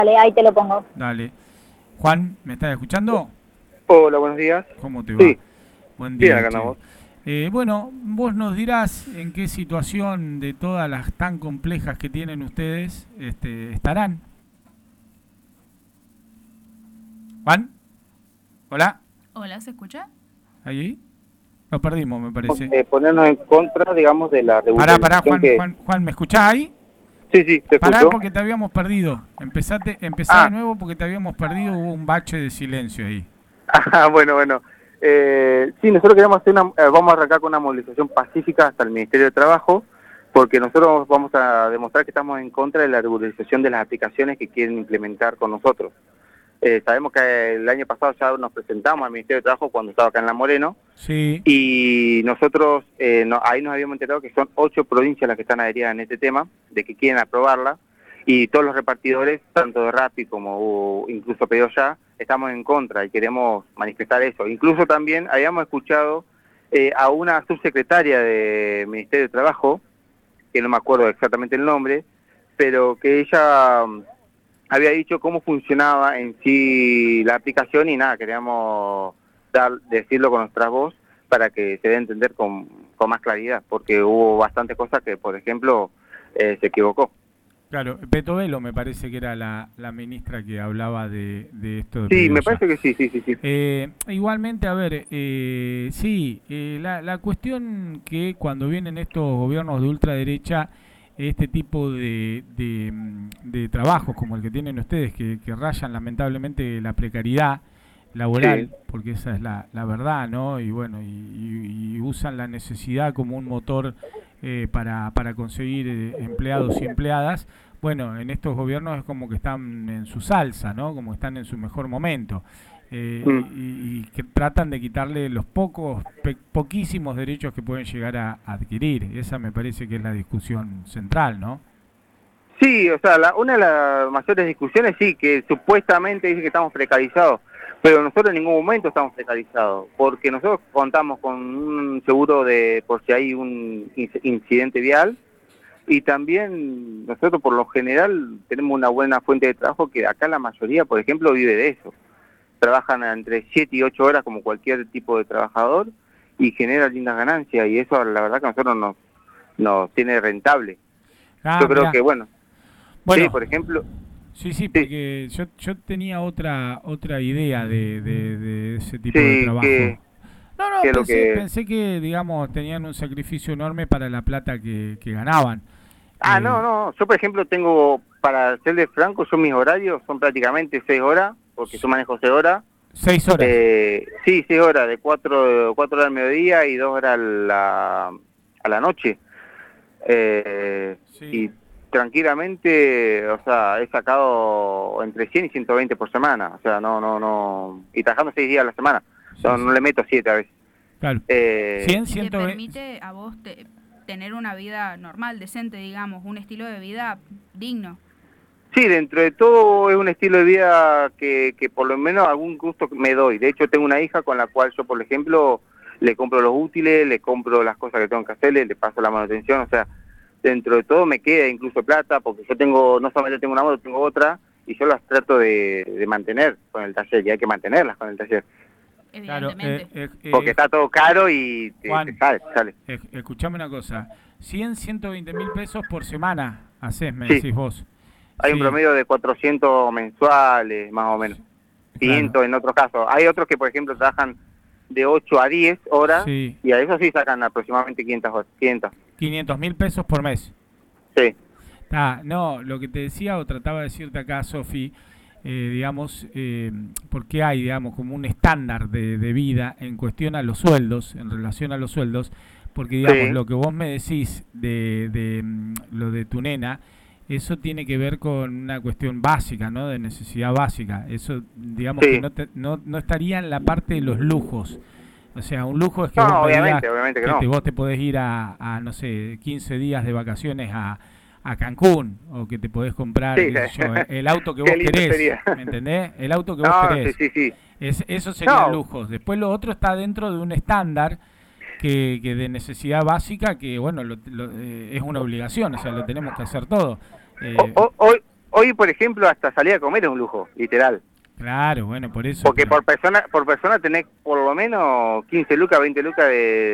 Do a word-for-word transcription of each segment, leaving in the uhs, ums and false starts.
Dale, ahí te lo pongo. Dale. Juan, ¿me estás escuchando? Hola, buenos días. ¿Cómo te va? Sí. Buen día. Bien, acá andamos. Eh, bueno, vos nos dirás en qué situación de todas las tan complejas que tienen ustedes este, estarán. Juan, hola. Hola, ¿se escucha? ¿Ahí? Lo perdimos, me parece. Eh, ponernos en contra, digamos, de la Pará, pará, Juan, que... Juan, Juan, ¿me escuchás ahí? Sí, sí, te Pará, escucho. porque te habíamos perdido. Empezate, empezá Ah. de nuevo porque te habíamos perdido, hubo un bache de silencio ahí. Ah, bueno, bueno. Eh, sí, nosotros queremos hacer una, eh, vamos a arrancar con una movilización pacífica hasta el Ministerio de Trabajo, porque nosotros vamos a demostrar que estamos en contra de la regularización de las aplicaciones que quieren implementar con nosotros. Eh, sabemos que el año pasado ya nos presentamos al Ministerio de Trabajo cuando estaba acá en La Moreno, Sí. y nosotros eh, no, ahí nos habíamos enterado que son ocho provincias las que están adheridas en este tema, de que quieren aprobarla, y todos los repartidores, tanto de Rappi como uh, incluso Pedido Ya, estamos en contra y queremos manifestar eso. Incluso también habíamos escuchado eh, a una subsecretaria del Ministerio de Trabajo, que no me acuerdo exactamente el nombre, pero que ella um, había dicho cómo funcionaba en sí la aplicación y nada, queríamos dar, decirlo con nuestra voz para que se dé a entender con, con más claridad, porque hubo bastantes cosas que, por ejemplo, eh, se equivocó. Claro, Petovelo me parece que era la, la ministra que hablaba de, de esto de Sí, Pedido me Ya. parece que sí, sí, sí. sí. Eh, igualmente, a ver, eh, sí, eh, la, la cuestión que cuando vienen estos gobiernos de ultraderecha, este tipo de, de, de trabajos como el que tienen ustedes, que, que rayan lamentablemente la precariedad laboral, Sí. porque esa es la, la verdad, ¿no? Y bueno, y, y, y usan la necesidad como un motor eh, para, para conseguir eh, empleados y empleadas. Bueno, en estos gobiernos es como que están en su salsa, ¿no? Como están en su mejor momento. Eh, Mm. y, y que tratan de quitarle los pocos, pe, poquísimos derechos que pueden llegar a, a adquirir. Esa me parece que es la discusión central, ¿no? Sí, o sea, la, una de las mayores discusiones, sí, que supuestamente dice que estamos precarizados, pero nosotros en ningún momento estamos precarizados, porque nosotros contamos con un seguro de por si hay un incidente vial, y también nosotros por lo general tenemos una buena fuente de trabajo que acá la mayoría, por ejemplo, vive de eso. Trabajan entre siete y ocho horas como cualquier tipo de trabajador y genera lindas ganancias, y eso la verdad que a nosotros nos, nos tiene rentable. Ah, Yo creo mirá. que, bueno, Bueno, sí, por ejemplo... sí, sí, porque yo, yo tenía otra otra idea de, de, de ese tipo Sí, de trabajo. que- No, no, que lo pensé, que- pensé que, digamos, tenían un sacrificio enorme para la plata que, que ganaban. Ah, Eh, no, no, yo por ejemplo tengo, para serle franco, yo mis horarios son prácticamente seis horas, porque yo manejo seis horas. Seis horas. Eh, sí, seis horas, de cuatro, cuatro horas al mediodía y dos horas a la, a la noche. Eh, Sí. Y tranquilamente, o sea, he sacado entre cien y ciento veinte por semana, o sea, no, no, no, y trabajando seis días a la semana, Sí, no, sí. no le meto siete a veces. Claro. Eh, cien, Y te ciento veinte. permite a vos te- tener una vida normal, decente, digamos, un estilo de vida digno. Sí, dentro de todo es un estilo de vida que, que por lo menos algún gusto me doy. De hecho, tengo una hija con la cual yo, por ejemplo, le compro los útiles, le compro las cosas que tengo que hacerle, le paso la manutención, o sea, dentro de todo me queda incluso plata, porque yo tengo, no solamente tengo una moto, tengo otra, y yo las trato de, de mantener con el taller, y hay que mantenerlas con el taller, Claro, Evidentemente. eh, eh, eh, porque está todo caro y te, Juan. te sale, te sale. eh, escuchame una cosa. cien, ciento veinte mil pesos por semana haces, me Sí. decís vos. Hay un Sí. promedio de cuatrocientos mensuales, más o menos. quinientos en otros casos. Hay otros que, por ejemplo, trabajan de ocho a diez horas, Sí. y a eso sí sacan aproximadamente quinientas horas. quinientas. quinientos mil pesos por mes. Sí. Ah, no, lo que te decía o trataba de decirte acá, Sofi, eh, digamos, eh, porque hay, digamos, como un estándar de, de vida en cuestión a los sueldos, en relación a los sueldos, porque, digamos, Sí. lo que vos me decís de, de mm, lo de tu nena, eso tiene que ver con una cuestión básica, ¿no? De necesidad básica. Eso, digamos, Sí. que no, te- no, no estaría en la parte de los lujos. O sea, un lujo es que No, vos me obviamente, digas obviamente que que no. te- vos te podés ir a, a, no sé, quince días de vacaciones a, a Cancún, o que te podés comprar Sí. qué sé yo, el auto que Qué vos lindo querés, sería. ¿me entendés? El auto que vos No, querés. sí, sí, sí. Es, eso serían No. lujos. Después lo otro está dentro de un estándar que, que de necesidad básica que, bueno, lo- lo- eh, es una obligación, o sea, lo tenemos que hacer todo. Eh, O- o- hoy, hoy, por ejemplo, hasta salir a comer es un lujo, literal. Claro, bueno, por eso. Porque pero... por persona por persona tenés por lo menos quince lucas, veinte lucas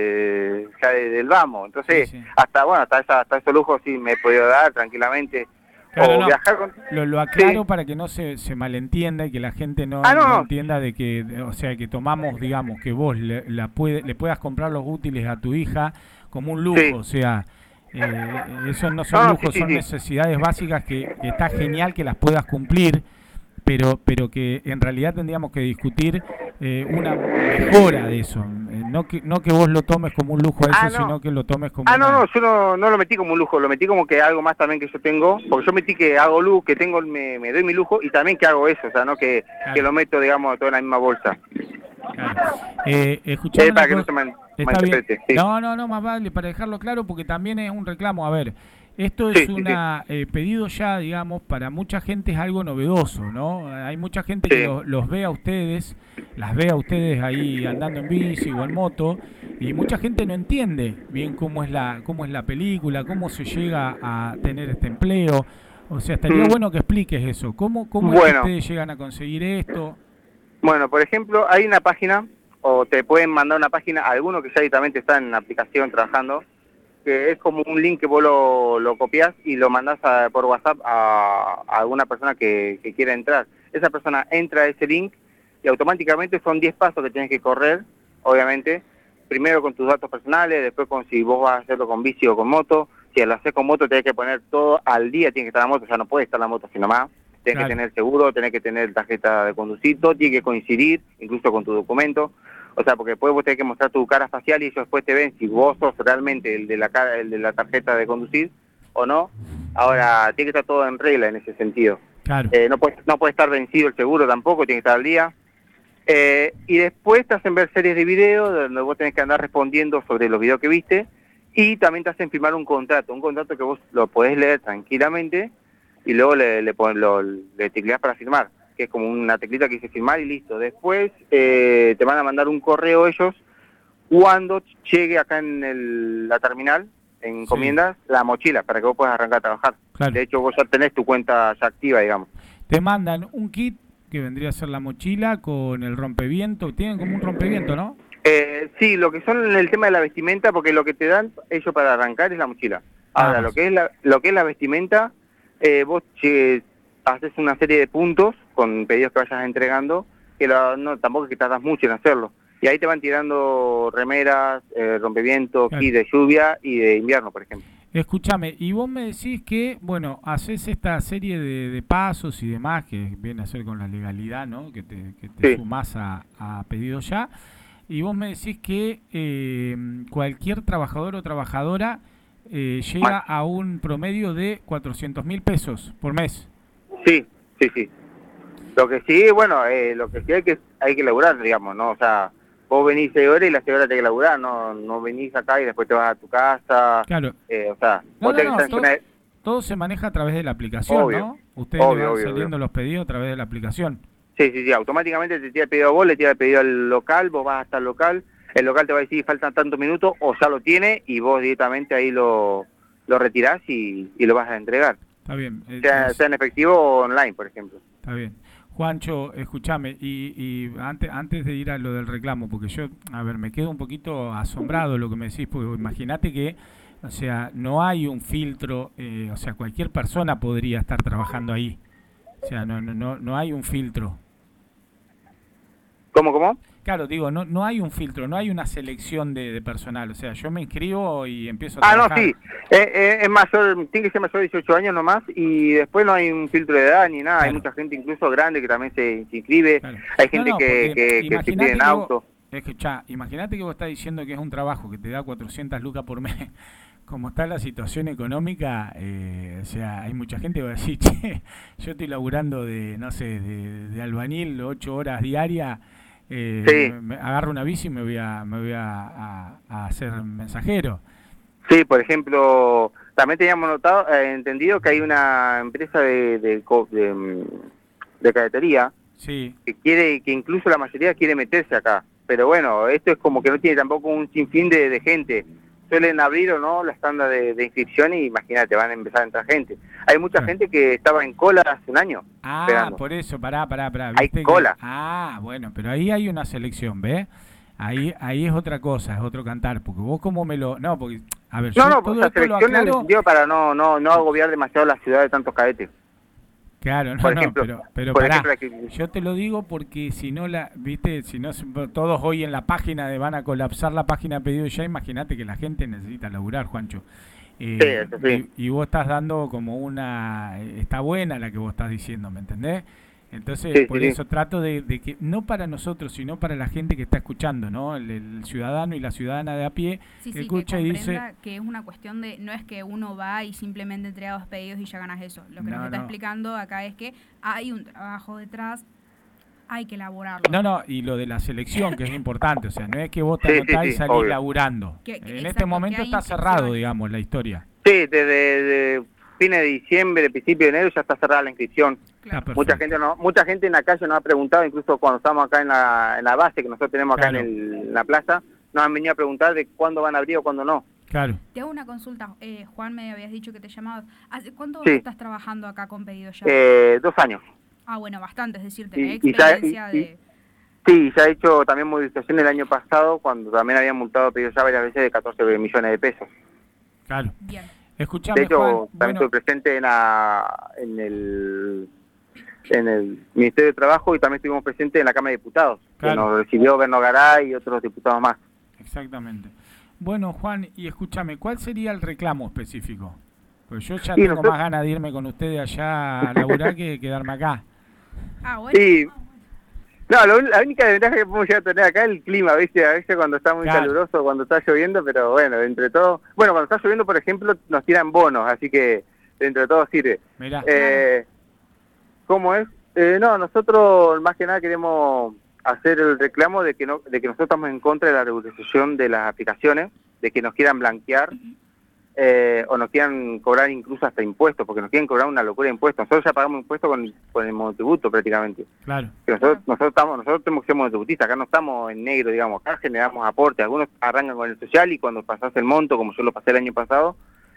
de, ya de- del vamos. Entonces, Sí, sí. hasta bueno, hasta, esa, hasta esos lujos sí me he podido dar tranquilamente. Claro, O no, viajar con... lo, lo aclaro Sí. para que no se, se malentienda y que la gente no, Ah, no, no no. entienda de que, de- o sea, que tomamos, digamos, que vos le, la puede, le puedas comprar los útiles a tu hija como un lujo, Sí. o sea, eh, esos no son No, no, lujos, sí, sí, son sí. necesidades básicas que, que está genial que las puedas cumplir, pero pero que en realidad tendríamos que discutir eh, una mejora de eso, eh, no que no que vos lo tomes como un lujo a eso, Ah, no. sino que lo tomes como Ah, no, una... no, yo no, no lo metí como un lujo, lo metí como que algo más también que yo tengo, porque yo metí que hago luz, que tengo, me, me doy mi lujo y también que hago eso, o sea, no que, Claro. que lo meto, digamos, todo en la misma bolsa. Claro. Eh, escuchame Eh, una para que no cosa- se mal, Está bien. malinterprete. Sí. No, no, no, más vale, para dejarlo claro, porque también es un reclamo. A ver, esto Sí, es sí, una eh, pedido ya, digamos, para mucha gente es algo novedoso, ¿no? Hay mucha gente Sí. que lo- los ve a ustedes, las ve a ustedes ahí andando en bici o en moto, y mucha gente no entiende bien cómo es la, cómo es la película, cómo se llega a tener este empleo. O sea, estaría Mm. bueno que expliques eso. ¿Cómo, cómo es que Bueno. ustedes llegan a conseguir esto? Bueno, por ejemplo, hay una página, o te pueden mandar una página, alguno que ya directamente está en la aplicación trabajando, que es como un link que vos lo, lo copias y lo mandás a- por WhatsApp a, a alguna persona que, que quiera entrar. Esa persona entra a ese link y automáticamente son diez pasos que tienes que correr, obviamente, primero con tus datos personales, después con si vos vas a hacerlo con bici o con moto. Si lo haces con moto tenés que poner todo al día, tiene que estar la moto, ya no puede estar la moto sino más. Tenés Claro. que tener seguro, tenés que tener tarjeta de conducir, todo tiene que coincidir, incluso con tu documento. O sea, porque después vos tenés que mostrar tu cara facial y ellos después te ven si vos sos realmente el de la cara, el de la tarjeta de conducir o no. Ahora, tiene que estar todo en regla en ese sentido. Claro. Eh, no puede, no puede estar vencido el seguro tampoco, tiene que estar al día. Eh, y después te hacen ver series de videos donde vos tenés que andar respondiendo sobre los videos que viste y también te hacen firmar un contrato, un contrato que vos lo podés leer tranquilamente y luego le, le, pon- lo, le tecleás para firmar, que es como una teclita que dice firmar y listo. Después eh, te van a mandar un correo ellos cuando llegue acá en el- la terminal, en encomiendas, la mochila para que vos puedas arrancar a trabajar. Claro. De hecho, vos ya tenés tu cuenta ya activa, digamos. Te mandan un kit que vendría a ser la mochila con el rompeviento. Tienen como un rompeviento, ¿no? Eh, sí, lo que son el tema de la vestimenta, porque lo que te dan ellos para arrancar es la mochila. Ahora, Ah, lo que es la, lo que es la vestimenta, eh, vos che, haces una serie de puntos con pedidos que vayas entregando, que lo- no, tampoco es que tardas mucho en hacerlo. Y ahí te van tirando remeras, eh, rompevientos, Claro. kit de lluvia y de invierno, por ejemplo. Escúchame, y vos me decís que, bueno, haces esta serie de, de pasos y demás, que viene a ser con la legalidad, ¿no? Que te, que te Sí. sumás a, a pedido ya. Y vos me decís que eh, cualquier trabajador o trabajadora eh, llega a un promedio de cuatrocientos mil pesos por mes. Sí, sí, sí. Lo que sí, bueno, eh, lo que sí hay que hay que laburar, digamos, ¿no? O sea, vos venís seis horas y las seis horas tenés que laburar, no no venís acá y después te vas a tu casa. Claro. Eh, o sea, No, vos no, tenés no, que estar todo, encima de- todo se maneja a través de la aplicación, Obvio. ¿no? Ustedes Obvio, le van obvio, saliendo obvio. los pedidos a través de la aplicación. Sí, sí, sí, automáticamente te tira el pedido a vos, le tira el pedido al local, vos vas hasta el local, el local te va a decir faltan tantos minutos o ya lo tiene y vos directamente ahí lo, lo retirás y, y lo vas a entregar, Está bien. eh, sea, es- sea en efectivo o online, por ejemplo. Está bien. Juancho, escúchame, y, y antes, antes de ir a lo del reclamo, porque yo, a ver, me quedo un poquito asombrado de lo que me decís, porque imagínate que, o sea, no hay un filtro, eh, o sea, cualquier persona podría estar trabajando ahí. O sea, no, no, no, no hay un filtro. ¿Cómo, cómo? Claro, digo, no, no hay un filtro, no hay una selección de, de personal. O sea, yo me inscribo y empiezo a Ah, no, trabajar. sí, eh, eh, es mayor, tiene que ser mayor de dieciocho años nomás y después no hay un filtro de edad ni nada, hay Claro. mucha gente incluso grande que también se, se inscribe, Claro. hay gente No, no, que, porque que, que se imaginate inscribe en que vos- auto. Escuchá, imagínate que vos estás diciendo que es un trabajo que te da cuatrocientas lucas por mes. Como está la situación económica, eh, o sea, hay mucha gente que va a decir, che, yo estoy laburando de, no sé, de, de albañil ocho horas diarias, eh, Sí. me, me agarro una bici y me voy a, me voy a, a- a hacer mensajero. Sí, por ejemplo, también teníamos notado, eh, entendido que hay una empresa de, de, co- de, mm, de cadetería Sí, que quiere, que incluso la mayoría quiere meterse acá. Pero bueno, esto es como que no tiene tampoco un sinfín de, de gente. suelen abrir o no las tandas de, de inscripción y imagínate, van a empezar a entrar gente. Hay mucha Claro. gente que estaba en cola hace un año. Ah, esperando. por eso, pará, pará, pará. Hay ¿viste que- cola. Ah, bueno, pero ahí hay una selección, ¿ves? Ahí ahí es otra cosa, es otro cantar, porque vos como me lo... No, porque, a ver, No, yo no, todo pues la esto lo selección en el aclaro... sentido para no, no, no agobiar demasiado la ciudad de tantos cadetes. Claro, no, Por no, ejemplo, pero, pero por pará, ejemplo, aquí- yo te lo digo porque si no la, viste, si no se- todos hoy en la página de van a colapsar la página de pedido ya, imagínate que la gente necesita laburar, Juancho. Eh, Sí, eso sí. y, y vos estás dando como una, está buena la que vos estás diciendo, ¿me entendés? Entonces, Sí, por sí, sí. eso trato de, de que, no para nosotros, sino para la gente que está escuchando, ¿no? El, el ciudadano y la ciudadana de a pie, Sí, que sí, escucha que y comprenda dice, que es una cuestión de, no es que uno va y simplemente entrega dos pedidos y ya ganas eso. Lo que No, nos está no. explicando acá es que hay un trabajo detrás, hay que elaborarlo. no, no, y lo de la selección, que es importante, o sea, no es que vos te Sí, sí, anotás y sí, salís obvio. laburando. Que- que- En exacto, este que momento hay está cerrado, inscripciones. digamos, la historia. Sí, desde de fines de diciembre, principio de enero ya está cerrada la inscripción. Está perfecto. Mucha gente no, mucha gente en la calle nos ha preguntado, incluso cuando estamos acá en la, en la base que nosotros tenemos acá Claro. en, el- en la plaza, nos han venido a preguntar de cuándo van a abrir o cuándo no. Claro. Te hago una consulta. Eh, Juan, me habías dicho que te llamabas. ¿Hace cuánto Sí. estás trabajando acá con pedido ya? Eh, dos años. Ah, bueno, bastante, es decir, Y- tenés y ya- experiencia y- y- de... Sí, ya he hecho también movilización el año pasado, cuando también habían multado pedidos ya varias veces de catorce millones de pesos. Claro. Bien. Escuchame, De hecho, Juan, también bueno, estuve presente en, la- en el en el Ministerio de Trabajo y también estuvimos presentes en la Cámara de Diputados, Claro. que nos recibió Berno Garay y otros diputados más. exactamente. Bueno, Juan, y escúchame, ¿cuál sería el reclamo específico? Pues yo ya Y tengo nosotros- más ganas de irme con ustedes allá a laburar que quedarme acá. Ah, bueno. Sí. No, lo un- la única desventaja que podemos llegar a tener acá es el clima, ¿viste? A veces cuando está muy Claro. caluroso, cuando está lloviendo, pero bueno, entre todo... Bueno, cuando está lloviendo, por ejemplo, nos tiran bonos, así que entre todo sirve. Mirá, Eh, ¿Cómo es? Eh, no, nosotros más que nada queremos hacer el reclamo de que no, de que nosotros estamos en contra de la regularización de las aplicaciones, de que nos quieran blanquear eh, o nos quieran cobrar incluso hasta impuestos, porque nos quieren cobrar una locura de impuestos. Nosotros ya pagamos impuestos con, con el monotributo prácticamente. claro. Que nosotros, nosotros estamos, nosotros tenemos que ser monotributistas, acá no estamos en negro, digamos, acá generamos aportes, algunos arrancan con el social y cuando pasás el monto, como yo lo pasé el año pasado,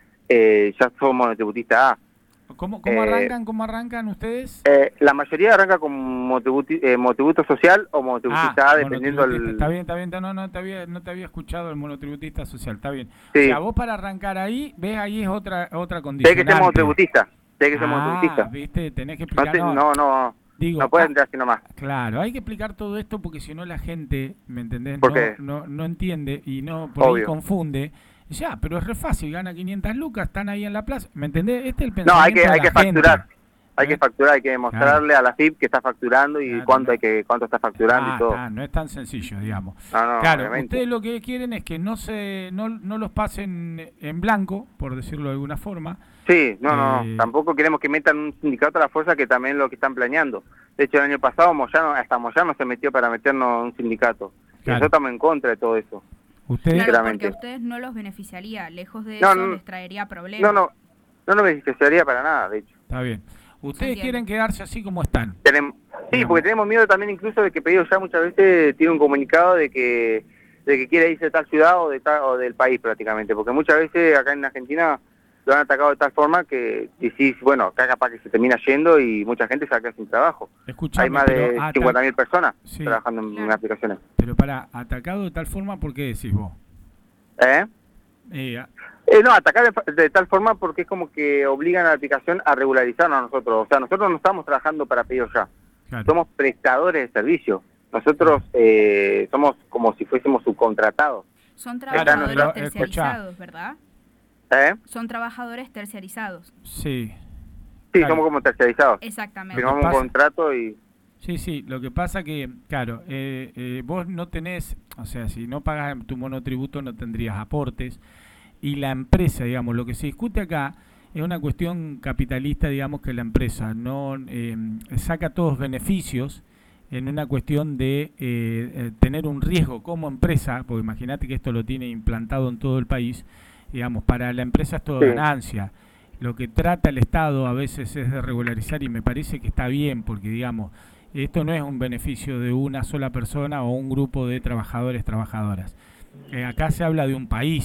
eh, ya somos monotributistas A. ¿Cómo, cómo Eh, arrancan, cómo arrancan ustedes? Eh, la mayoría arranca con monotributi- eh, monotributo social o monotributista A, dependiendo monotributista. del... Está bien, está bien, no, no te había, no te había escuchado el monotributista social, está bien. Sí. O sea, vos para arrancar ahí, ves ahí es otra otra Hay condición. que ser monotributista, hay que ser Ah, monotributista. viste, tenés que No, explicar. te- no, no, no, digo, no puedes ah, entrar así nomás. Claro, hay que explicar todo esto porque si no la gente, ¿me entendés? ¿Por no, qué? no, no entiende y no por ahí Obvio. confunde. Ya, pero es re fácil, gana quinientas lucas, están ahí en la plaza, ¿me entendés? Este es el No, hay pensamiento que, de hay la que gente. facturar. Hay ¿Eh? que facturar, hay que demostrarle a la F I P que está facturando y Claro, cuánto no. hay que cuánto está facturando Ah, y todo. está, no es tan sencillo, digamos. No, no, Claro, obviamente. ustedes lo que quieren es que no se no, no los pasen en blanco, por decirlo de alguna forma. Sí, no, no, Eh, tampoco queremos que metan un sindicato a la fuerza que también lo que están planeando. De hecho, el año pasado Moyano, hasta Moyano se metió para meternos un sindicato. Y Claro. nosotros estamos en contra de todo eso. Ustedes, Claro, porque sinceramente. a ustedes no los beneficiaría. Lejos de No, eso, no, les traería problemas. No, no, no nos beneficiaría para nada, de hecho. está bien. Ustedes entiende. quieren quedarse así como están. Tenemos, sí, Digamos. porque tenemos miedo también incluso de que Pedido Ya muchas veces tiene un comunicado de que de que quiere irse de tal ciudad o de tal, o del país prácticamente, porque muchas veces acá en Argentina lo han atacado de tal forma que decís, bueno, acá capaz que se termina yendo y mucha gente se va a quedar sin trabajo. Escuchame, Hay más pero, de ata- cincuenta mil personas Sí. trabajando en, Claro. en aplicaciones. pero para atacado de tal forma, ¿por qué decís vos? ¿Eh? Eh, a- Eh, no, atacar de, de tal forma porque es como que obligan a la aplicación a regularizarnos a nosotros. O sea, nosotros no estamos trabajando para Pedido Ya. claro. Somos prestadores de servicio. Nosotros eh, somos como si fuésemos subcontratados. Son Claro, trabajadores no, terciarizados, ¿verdad? ¿Eh? Son trabajadores terciarizados. Sí. Sí, Claro. somos como terciarizados. Exactamente. Pero- Firmamos un pasa- contrato y... Sí, sí, lo que pasa que, claro, eh, eh, vos no tenés, o sea, si no pagas tu monotributo no tendrías aportes y la empresa, digamos, lo que se discute acá es una cuestión capitalista, digamos, que la empresa no eh, saca todos beneficios en una cuestión de eh, eh, tener un riesgo como empresa, porque imagínate que esto lo tiene implantado en todo el país, digamos, para la empresa es todo Sí. ganancia. Lo que trata el Estado a veces es de regularizar y me parece que está bien, porque, digamos, esto no es un beneficio de una sola persona o un grupo de trabajadores, trabajadoras. Eh, acá se habla de un país,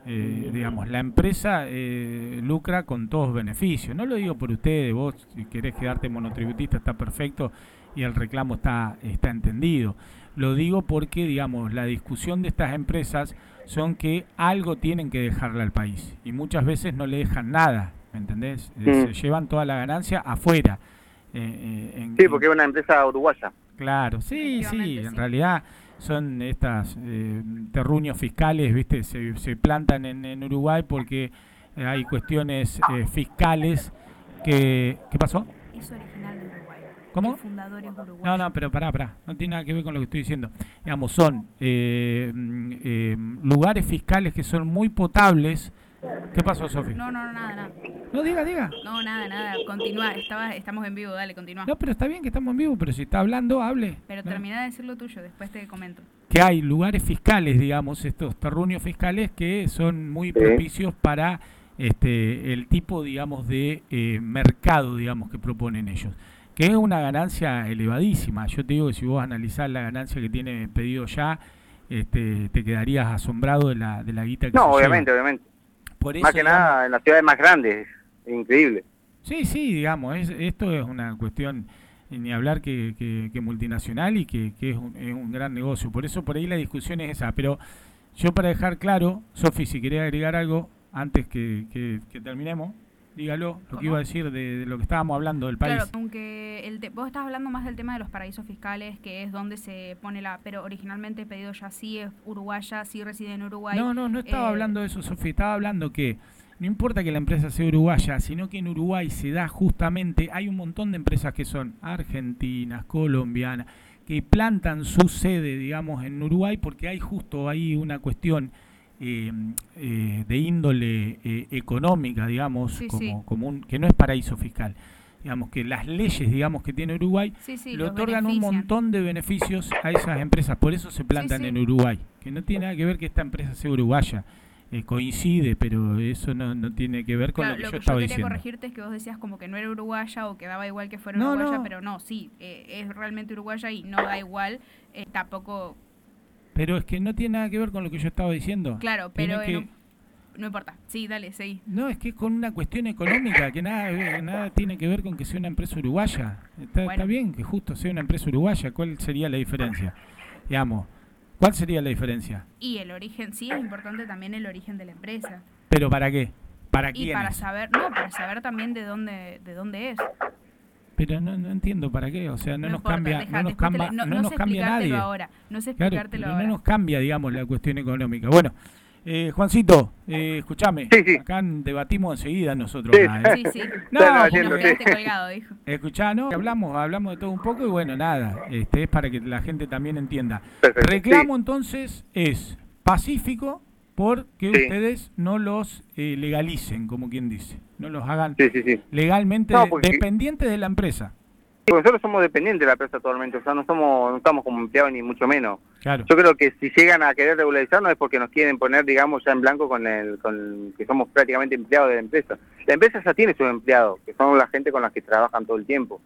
Eh, digamos, la empresa eh, lucra con todos beneficios. No lo digo por ustedes, vos si querés quedarte monotributista está perfecto y el reclamo está, está entendido. Lo digo porque, digamos, la discusión de estas empresas son que algo tienen que dejarle al país y muchas veces no le dejan nada, ¿me entendés? Eh, Mm. Se llevan toda la ganancia afuera. Eh, eh, en, Sí, porque es una empresa uruguaya. Claro, sí, sí, Efectivamente, en sí. realidad son estas eh, terruños fiscales, ¿viste? Se, se plantan en, en Uruguay porque eh, hay cuestiones eh, fiscales que... ¿Qué pasó? Es original de Uruguay. ¿Cómo? El fundador es uruguayo. No, no, pero pará, pará, no tiene nada que ver con lo que estoy diciendo. Digamos, son eh, mm, eh, lugares fiscales que son muy potables. ¿Qué pasó, Sofi? No, no, no, nada, nada. No, diga, diga. No, nada, nada. Continúa. Estaba, estamos en vivo, dale, continúa. No, pero está bien que estamos en vivo, pero si está hablando, hable. Pero No. termina de decir lo tuyo, después te comento. Que hay lugares fiscales, digamos, estos terruños fiscales que son muy Sí. propicios para este el tipo, digamos, de eh, mercado, digamos, que proponen ellos, que es una ganancia elevadísima. Yo te digo que si vos analizás la ganancia que tiene Pedido Ya, este, te quedarías asombrado de la, de la guita que No, se obviamente, lleva. obviamente. Por eso, Más que digamos, nada en las ciudades más grandes, es increíble. sí, sí, digamos, es, esto es una cuestión, eh, ni hablar que, que, que multinacional y que, que es, un, es un gran negocio. Por eso por ahí la discusión es esa. Pero yo para dejar claro, Sofi, si quería agregar algo antes que, que, que terminemos, dígalo, lo que iba a decir de, de lo que estábamos hablando del país. Claro, aunque el te- vos estás hablando más del tema de los paraísos fiscales, que es donde se pone la... Pero originalmente Pedido Ya sí es uruguaya, sí reside en Uruguay. No, no, no estaba Eh, hablando de eso, Sofía. Estaba hablando que no importa que la empresa sea uruguaya, sino que en Uruguay se da justamente, hay un montón de empresas que son argentinas, colombianas, que plantan su sede, digamos, en Uruguay porque hay justo ahí una cuestión eh, eh, de índole eh, económica, digamos, Sí, como, sí. como un, que no es paraíso fiscal. Digamos que las leyes, digamos, que tiene Uruguay Sí, sí, le los otorgan un benefician. montón de beneficios a esas empresas, por eso se plantan sí. en Uruguay, que no tiene nada que ver que esta empresa sea uruguaya, eh, coincide, pero eso no, no tiene que ver con Claro, lo que lo yo que yo estaba quería diciendo. corregirte es que vos decías como que no era uruguaya o que daba igual que fuera No, uruguaya, no. pero no, sí, eh, es realmente uruguaya y no da igual, eh, tampoco, Pero es que no tiene nada que ver con lo que yo estaba diciendo. claro, Tiene pero en que- un- no importa, sí, dale, seguí. No, es que es con una cuestión económica, que nada, eh, nada tiene que ver con que sea una empresa uruguaya. Está, Bueno. está bien que justo sea una empresa uruguaya, ¿cuál sería la diferencia? Digamos, ¿cuál sería la diferencia? Y el origen, sí, es importante también el origen de la empresa. ¿Pero para qué? ¿Para Y quién? para saber, no, para saber también de dónde, de dónde es. Pero no, no entiendo para qué, o sea, no, nos importa, cambia, deja- no nos después te cambia, la- no, no no nos sé cambia nadie. explicártelo ahora, no sé Claro, explicártelo pero ahora. no nos cambia, digamos, la cuestión económica. Bueno, eh, Juancito, eh, escúchame, Sí, sí. acá debatimos enseguida nosotros. Sí. acá, ¿eh? Sí, sí, No, Claro, porque- entiendo, nos sí. quedaste colgado, dijo. Escuchá, ¿no? Hablamos, hablamos de todo un poco y bueno, nada, este es para que la gente también entienda. Perfecto, Reclamo entonces es pacífico porque Sí. ustedes no los eh, legalicen, como quien dice, no los hagan Sí, sí, sí. legalmente No, de- porque- dependientes de la empresa. Porque nosotros somos dependientes de la empresa actualmente, o sea, no somos, no estamos como empleados ni mucho menos. Claro. Yo creo que si llegan a querer regularizarnos es porque nos quieren poner, digamos, ya en blanco con el, con que somos prácticamente empleados de la empresa. La empresa ya tiene sus empleados, que son la gente con la que trabajan todo el tiempo.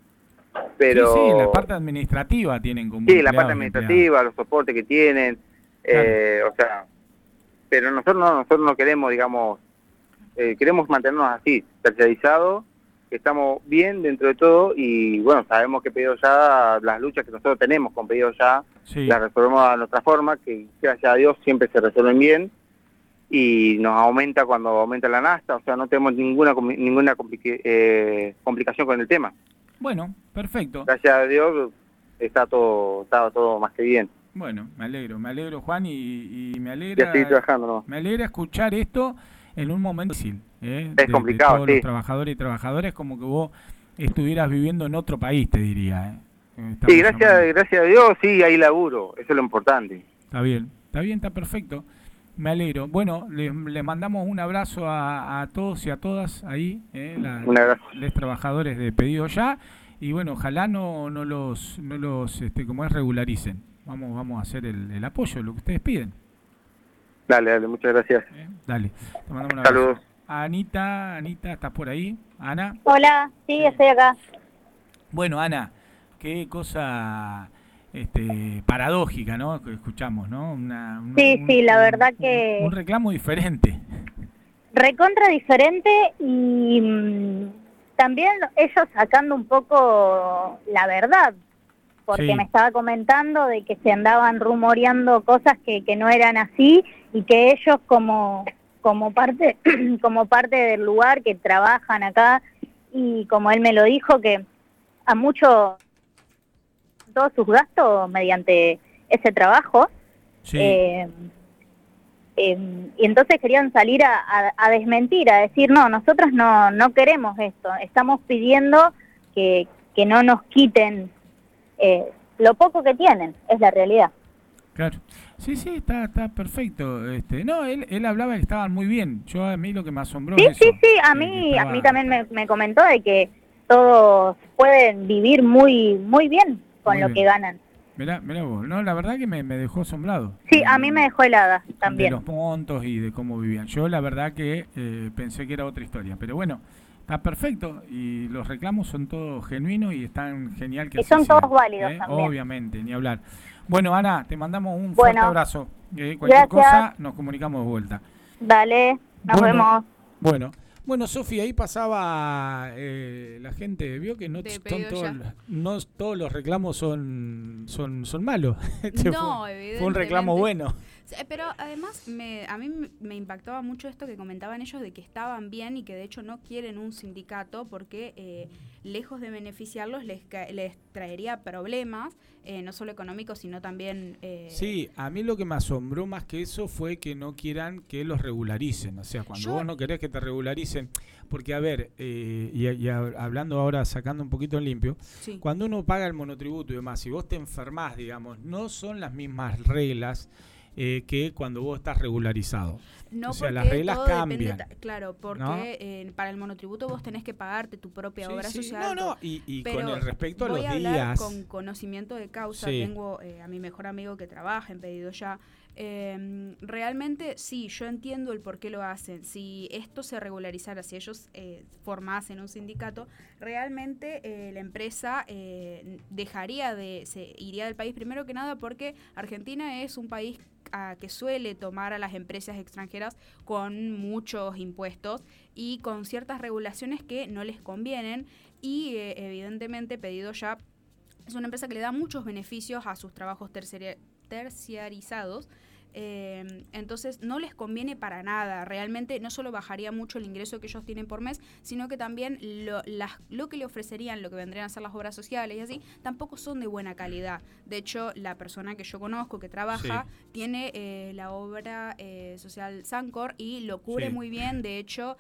Pero Sí, sí, la parte administrativa tienen como sí, la empleados parte y administrativa, los soportes que tienen, eh, o sea, pero nosotros no, nosotros no queremos, digamos, eh, queremos mantenernos así, tercerizados, que estamos bien dentro de todo y bueno, sabemos que Pedido Ya, las luchas que nosotros tenemos con Pedido Ya, Sí. las resolvemos a nuestra forma, que gracias a Dios siempre se resuelven bien y nos aumenta cuando aumenta la nafta, o sea, no tenemos ninguna comi- ninguna complique- eh, complicación con el tema. Bueno, perfecto. Gracias a Dios está todo, está todo más que bien. Bueno, me alegro, me alegro Juan y, y me Y alegra a seguir trabajando, ¿no? me alegra escuchar esto en un momento difícil, ¿eh? Es de, de complicado, todos sí. los trabajadores y trabajadoras, como que vos estuvieras viviendo en otro país, te diría. ¿eh? Eh, estamos Sí, gracias, llamando- gracias a Dios, sí, hay laburo, eso es lo importante. Está bien, está bien, está perfecto. Me alegro. Bueno, les, les mandamos un abrazo a, a todos y a todas ahí, ¿eh? La- Un abrazo. los trabajadores de Pedido Ya. Y bueno, ojalá no, no los, no los este, como es, regularicen. Vamos, vamos a hacer el, el apoyo, lo que ustedes piden. Dale, dale, muchas gracias. ¿eh? Dale, te mandamos un abrazo. Saludos. Anita, Anita, ¿estás por ahí? Ana. Hola, sí, estoy acá. Bueno, Ana, qué cosa este, paradójica, ¿no? Que escuchamos, ¿no? Una, una, sí, un, sí, la un, verdad que... Un, un reclamo diferente. Recontra diferente y mmm, también ellos sacando un poco la verdad, porque sí. me estaba comentando de que se andaban rumoreando cosas que, que no eran así y que ellos como, como, parte, como parte del lugar que trabajan acá y como él me lo dijo, que a muchos todos sus gastos mediante ese trabajo. Sí. Eh, eh, y entonces querían salir a, a, a desmentir, a decir, no, nosotros no, no queremos esto, estamos pidiendo que, que no nos quiten eh, lo poco que tienen, es la realidad. Claro. Sí, sí, está, está perfecto. Este, no, él, él hablaba que estaban muy bien. Yo a mí lo que me asombró sí, es eso. Sí, sí, a que, mí, que estaba... a mí también me, me comentó de que todos pueden vivir muy, muy bien con muy lo bien. que ganan. Mirá, mirá vos, no, la verdad que me, me dejó asombrado. Sí, a mí me dejó helada también. De los montos y de cómo vivían. Yo la verdad que eh, pensé que era otra historia, pero bueno, está perfecto y los reclamos son todos genuinos y están genial que y así son sean, todos válidos ¿eh? también. Obviamente, ni hablar. Bueno, Ana, te mandamos un bueno, fuerte abrazo. Eh, cualquier gracias. cosa nos comunicamos de vuelta. Dale, nos bueno, vemos. Bueno. Bueno, Sofía, ahí pasaba eh, la gente, vio que no, son todos, no todos los reclamos son son son malos. Este no, fue, evidentemente. Fue un reclamo bueno. Pero además me, a mí me impactaba mucho esto que comentaban ellos de que estaban bien y que de hecho no quieren un sindicato porque eh, lejos de beneficiarlos les, les traería problemas, eh, no solo económicos sino también... Eh, sí, a mí lo que me asombró más que eso fue que no quieran que los regularicen. O sea, cuando yo, vos no querés que te regularicen, porque a ver, eh, y, y hablando ahora, sacando un poquito en limpio, sí. Cuando uno paga el monotributo y demás, si vos te enfermás, digamos, no son las mismas reglas Eh, que cuando vos estás regularizado. No, o sea, las reglas cambian. Depende, claro, porque ¿no? eh, para el monotributo vos tenés que pagarte tu propia sí, obra sí. social. No, no, y, y pero con el respecto a voy los a hablar días. Con conocimiento de causa, sí. tengo eh, a mi mejor amigo que trabaja en Pedido Ya. Eh, realmente sí, yo entiendo el por qué lo hacen. Si esto se regularizara, si ellos eh, formasen un sindicato, realmente eh, la empresa eh, dejaría de, se iría del país primero que nada porque Argentina es un país a, que suele tomar a las empresas extranjeras con muchos impuestos y con ciertas regulaciones que no les convienen y eh, evidentemente Pedido Ya es una empresa que le da muchos beneficios a sus trabajos terciari- terciarizados. Eh, entonces no les conviene para nada, realmente no solo bajaría mucho el ingreso que ellos tienen por mes, sino que también lo, las, lo que le ofrecerían, lo que vendrían a ser las obras sociales y así, tampoco son de buena calidad. De hecho, la persona que yo conozco que trabaja sí. tiene eh, la obra eh, social Sancor y lo cubre sí. muy bien, de hecho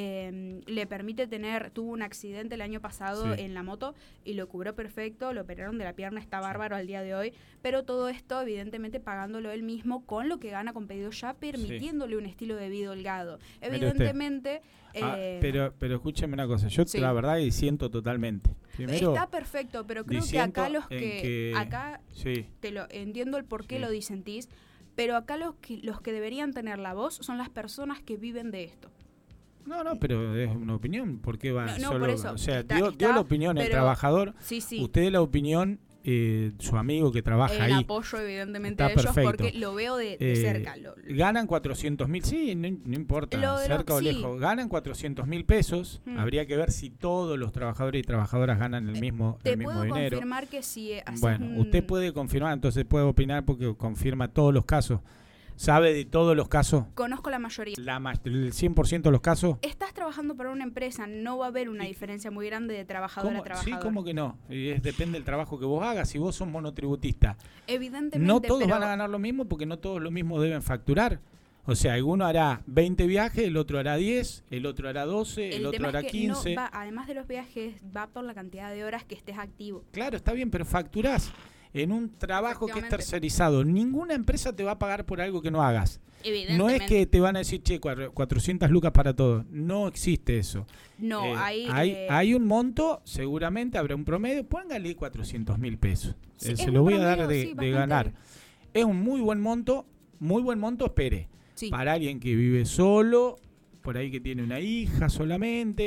eh, le permite tener, tuvo un accidente el año pasado sí. en la moto y lo cubrió perfecto, lo operaron de la pierna, está bárbaro al día de hoy, pero todo esto evidentemente pagándolo él mismo con lo que gana con Pedido Ya, permitiéndole sí. un estilo de vida holgado. Evidentemente... Eh, ah, pero pero escúcheme una cosa, yo sí. la verdad que disiento totalmente. Primero, está perfecto, pero creo que acá los que... que acá sí. te lo entiendo el por qué sí. lo disentís, pero acá los que, los que deberían tener la voz son las personas que viven de esto. No, no, pero es una opinión, ¿por qué va no, no, solo? Por eso, o sea, está, dio, está, dio la opinión pero, el trabajador, sí, sí. usted la opinión, eh, su amigo que trabaja el ahí. El apoyo evidentemente está de ellos perfecto. porque lo veo de, de eh, cerca. Lo, ganan cuatrocientos mil, sí, no, no importa, lo, cerca lo, o sí. lejos. Ganan cuatrocientos mil pesos, hmm. habría que ver si todos los trabajadores y trabajadoras ganan el mismo, Te el mismo puedo dinero. confirmar que si haces Bueno, un... usted puede confirmar, entonces puede opinar porque confirma todos los casos. ¿Sabe de todos los casos? Conozco la mayoría. La, ¿El cien por ciento de los casos? Estás trabajando para una empresa, no va a haber una diferencia muy grande de trabajador ¿Cómo? a trabajador. Sí, ¿cómo que no? Y es, depende del trabajo que vos hagas. Si vos sos monotributista, evidentemente, no todos pero... van a ganar lo mismo porque no todos lo mismo deben facturar. O sea, alguno hará veinte viajes, el otro hará diez, el otro hará doce, el, el otro hará es que quince. No va, además de los viajes, va por la cantidad de horas que estés activo. Claro, está bien, pero facturás en un trabajo que es tercerizado. Ninguna empresa te va a pagar por algo que no hagas. No es que te van a decir, che, cuatrocientas lucas para todo. No existe eso. No, eh, hay, hay, eh, hay un monto, seguramente habrá un promedio. Póngale cuatrocientos mil pesos. Sí, eh, se lo voy promedio, a dar de, sí, de ganar. Es un muy buen monto, muy buen monto, espere. Sí. Para alguien que vive solo, por ahí que tiene una hija solamente.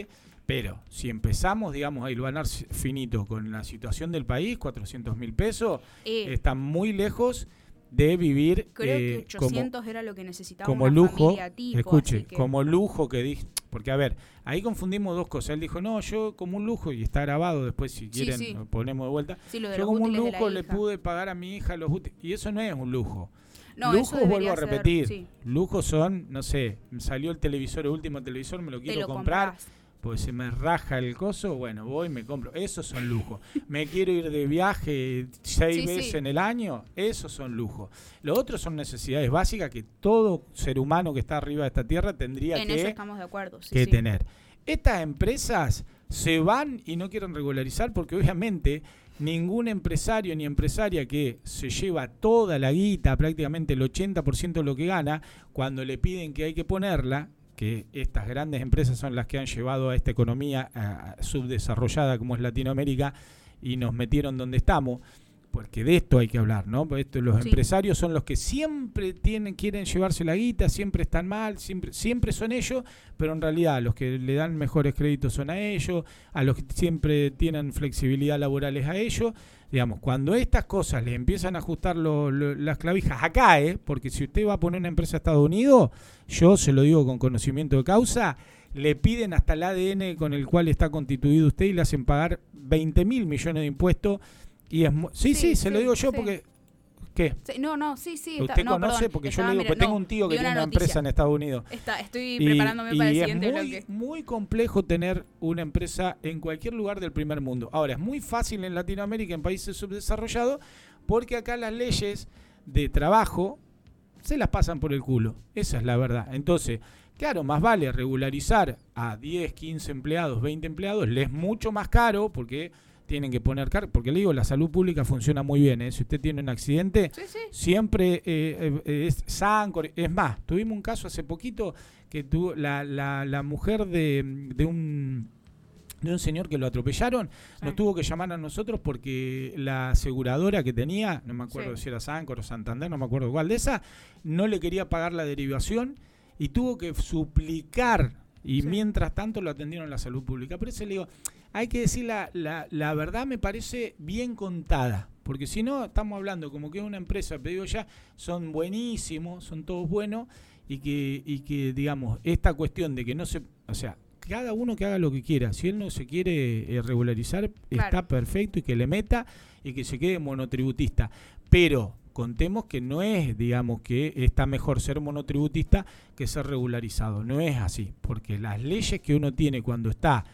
Pero si empezamos, digamos, a hilvanar finito con la situación del país, cuatrocientos mil pesos, Eh, están muy lejos de vivir creo eh, que ochocientos como, era lo que necesitaba como una lujo. familia tipo, Escuche, así que- como lujo que dije. Porque, a ver, ahí confundimos dos cosas. Él dijo, no, yo como un lujo, y está grabado después, si Sí, quieren, sí. lo ponemos de vuelta. Sí, lo de Yo los como un útiles de la lujo le hija. pude pagar a mi hija los útiles. Y eso no es un lujo. No, eso Lujos, vuelvo debería a ser, repetir. sí. Lujos son, no sé, salió el televisor, el último televisor, me lo Te quiero lo comprar. comprás. Pues se me raja el coso, bueno, voy y me compro. Esos son lujos. Me quiero ir de viaje seis Sí, veces sí. en el año, esos son lujos. Lo otro son necesidades básicas que todo ser humano que está arriba de esta tierra tendría En eso que, estamos de acuerdo. Sí, que sí. tener. Estas empresas se van y no quieren regularizar porque obviamente ningún empresario ni empresaria que se lleva toda la guita, prácticamente el ochenta por ciento de lo que gana, cuando le piden que hay que ponerla, que estas grandes empresas son las que han llevado a esta economía uh, subdesarrollada como es Latinoamérica y nos metieron donde estamos, porque de esto hay que hablar, ¿no? Porque esto, los Sí. empresarios son los que siempre tienen, quieren llevarse la guita, siempre están mal, siempre, siempre son ellos, pero en realidad los que le dan mejores créditos son a ellos, a los que siempre tienen flexibilidad laboral es a ellos. Digamos, cuando estas cosas le empiezan a ajustar lo, lo, las clavijas acá, ¿eh? Porque si usted va a poner una empresa a Estados Unidos, yo se lo digo con conocimiento de causa, le piden hasta el A D N con el cual está constituido usted y le hacen pagar veinte mil millones de impuestos. Y es mu- sí, sí, Sí, se lo sí, digo yo sí. porque... ¿Qué? Sí, no, no, sí, sí. Usted está- no, conoce perdón, porque yo estaba le digo, mira- pues tengo no, un tío que vi tiene una noticia. empresa en Estados Unidos. Está, estoy Y- preparándome para el y es siguiente muy, bloque. muy complejo tener una empresa en cualquier lugar del primer mundo. Ahora, es muy fácil en Latinoamérica, en países subdesarrollados, porque acá las leyes de trabajo se las pasan por el culo. Esa es la verdad. Entonces, claro, más vale regularizar a diez, quince empleados, veinte empleados, les es mucho más caro porque tienen que poner cargo, porque le digo, la salud pública funciona muy bien, ¿eh? Si usted tiene un accidente, Sí, sí. siempre eh, eh, es Sancor. Es más, tuvimos un caso hace poquito que tuvo la, la, la mujer de, de un de un señor que lo atropellaron, Sí. nos tuvo que llamar a nosotros porque la aseguradora que tenía, no me acuerdo Sí. si era Sancor o Santander, no me acuerdo cuál de esa, no le quería pagar la derivación y tuvo que suplicar, y Sí. mientras tanto lo atendieron la salud pública. Por eso le digo, hay que decir la, la, la verdad, me parece bien contada, porque si no estamos hablando como que es una empresa, te digo ya, son buenísimos, son todos buenos, y que, y que digamos, esta cuestión de que no se, o sea, cada uno que haga lo que quiera, si él no se quiere eh, regularizar, Claro. está perfecto, y que le meta y que se quede monotributista, pero contemos que no es, digamos, que está mejor ser monotributista que ser regularizado, no es así, porque las leyes que uno tiene cuando está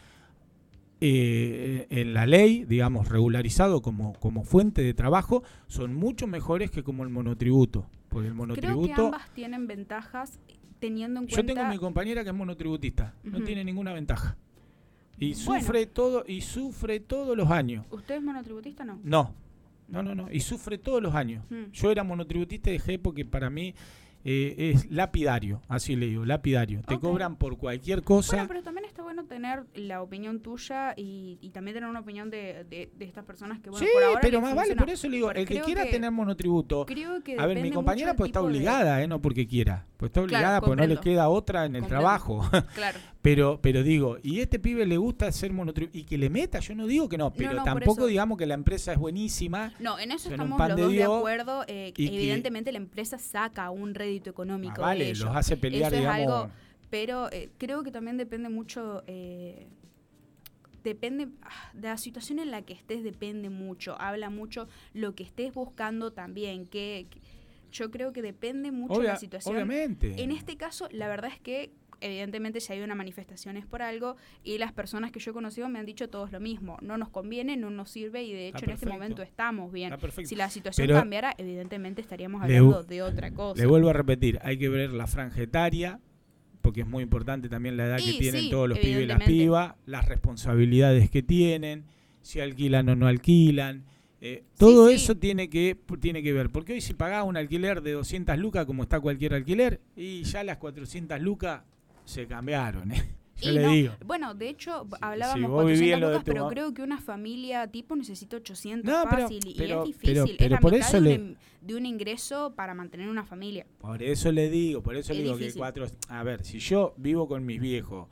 eh, en la ley, digamos, regularizado como, como fuente de trabajo, son mucho mejores que como el monotributo, porque el Creo que monotributo... ambas tienen ventajas teniendo en Yo cuenta... tengo mi compañera que es monotributista, no Ujú. tiene ninguna ventaja. Y Bueno. sufre todo, y sufre todos los años. ¿Usted es monotributista o no? No, no, no, no. Y sufre todos los años. Mm. Yo era monotributista y dejé porque para mí eh, es lapidario, así le digo, lapidario. Te Ok. cobran por cualquier cosa. Bueno, pero también está bueno tener la opinión tuya y, y también tener una opinión de, de, de estas personas que, bueno, sí, por ahora pero les más vale, funciona. por eso le digo, Pero el que creo quiera que- tener monotributo. Creo que A ver, mi depende compañera mucho pues el está tipo de- obligada, ¿eh? No porque quiera. Pues está Claro, obligada, pues no le comprendo. queda otra en el Comprendo. trabajo. Claro. Pero, pero digo, y este pibe le gusta ser monotributista y que le meta, yo no digo que no, pero no, por tampoco eso. digamos que la empresa es buenísima. No, en eso Son un estamos pan los de dos Dios de acuerdo. eh, y que- evidentemente la empresa saca un rédito económico Ah, vale, de ello. los hace pelear, Eso es digamos. algo, pero eh, creo que también depende mucho, eh, depende ah, de la situación en la que estés, depende mucho, habla mucho lo que estés buscando también, que, que yo creo que depende mucho de Obvia- la situación. obviamente. En este caso, la verdad es que evidentemente si hay una manifestación es por algo y las personas que yo he conocido me han dicho todos lo mismo, no nos conviene, no nos sirve y de hecho Está en este perfecto. momento estamos bien. Está perfecto. Si la situación Pero cambiara, evidentemente estaríamos le hablando vu- de otra cosa. Le vuelvo a repetir, hay que ver la franja etaria, porque es muy importante también la edad que Y tienen sí, todos los pibes y las evidentemente. pibas, las responsabilidades que tienen, si alquilan o no alquilan. Eh, todo sí. eso tiene que tiene que ver, porque hoy si pagás un alquiler de doscientas lucas, como está cualquier alquiler, y ya las cuatrocientas lucas se cambiaron, ¿eh? Yo Y le no, digo. Bueno, de hecho, Si- hablábamos si vos vivís cuatrocientas en lo de lucas, tu pero ma- creo que una familia tipo necesita ochocientos No, pero- fácil y pero- es difícil. pero- es pero la por mitad eso de, le- un, de un ingreso para mantener una familia. Por eso le digo, por eso le Es digo que difícil. cuatro... A ver, si yo vivo con mis viejos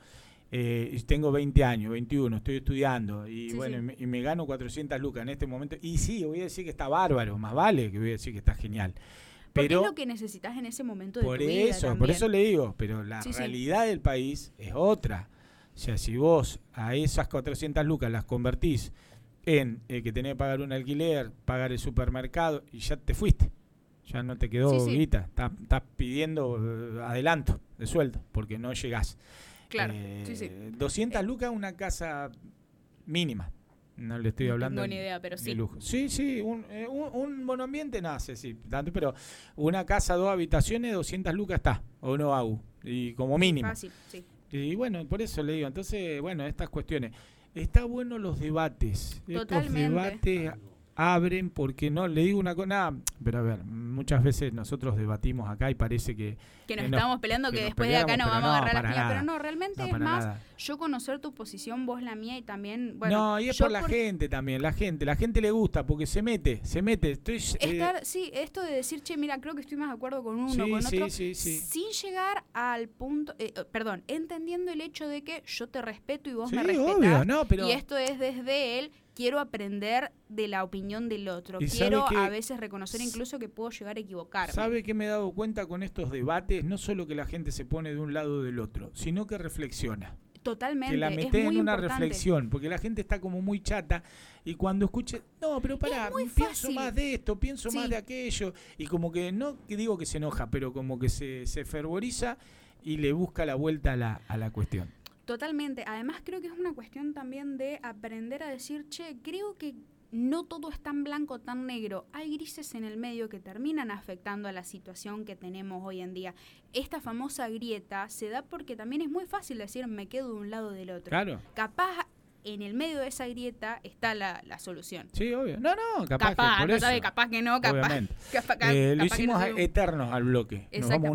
eh, tengo veinte años, veintiuno, estoy estudiando y Sí, bueno, sí. Y, me, y me gano cuatrocientas lucas en este momento. Y sí, voy a decir que está bárbaro, más vale que voy a decir que está genial. Porque Pero es lo que necesitas en ese momento de por tu vida eso, por también. eso le digo, pero la Sí, sí. realidad del país es otra. O sea, si vos a esas cuatrocientas lucas las convertís en eh, que tenés que pagar un alquiler, pagar el supermercado y ya te fuiste. Ya no te quedó Sí, sí. guita. Estás, estás pidiendo eh, adelanto de sueldo porque no llegás. Claro, Eh, sí, sí. doscientas lucas una casa mínima. No le estoy No hablando tengo ni de- idea, pero de sí. lujo. Sí, sí, un, eh, un, un monoambiente no sé si tanto, pero una casa, dos habitaciones, doscientas lucas está, o no hago, y como mínimo. Fácil, sí. Y bueno, por eso le digo, entonces, bueno, estas cuestiones. Está bueno los debates. Totalmente. Estos debates abren porque no, le digo una cosa, pero a ver, muchas veces nosotros debatimos acá y parece que... Que nos que no- estamos peleando, que, que nos después de acá peleamos, nos pero vamos a no, agarrar las para piñas. Pero nada. no, realmente No, es para más nada. yo conocer tu posición, vos la mía y también, bueno... no, y es yo por la gente también, la gente, la gente le gusta porque se mete, se mete. Estoy, eh, Estar, sí, esto de decir, che, mira, creo que estoy más de acuerdo con uno, Sí, con sí, otro, sí, sí. sin llegar al punto, eh, eh, perdón, entendiendo el hecho de que yo te respeto y vos sí, me respetás, obvio, no, pero... y esto es desde él, quiero aprender de la opinión del otro, Y quiero sabe que- a veces reconocer incluso que puedo llegar a equivocarme. ¿Sabe qué me he dado cuenta con estos debates? No solo que la gente se pone de un lado o del otro, sino que reflexiona. Totalmente, Que la es meté muy en una importante. reflexión, porque la gente está como muy chata y cuando escuche, no, pero pará, muy pienso fácil. más de esto, pienso más Sí. de aquello, y como que no que digo que se enoja, pero como que se, se fervoriza y le busca la vuelta a la, a la cuestión. Totalmente. Además creo que es una cuestión también de aprender a decir, che, creo que no todo es tan blanco, tan negro. Hay grises en el medio que terminan afectando a la situación que tenemos hoy en día. Esta famosa grieta se da porque también es muy fácil decir me quedo de un lado o del otro. Claro. Capaz en el medio de esa grieta está la, la solución. Sí, obvio. No, no, capaz, Capaz, que por no eso. sabe, capaz que no, capaz. Obviamente. capaz- Eh, lo capaz que no hicimos se- eternos al bloque. Nos vamos a una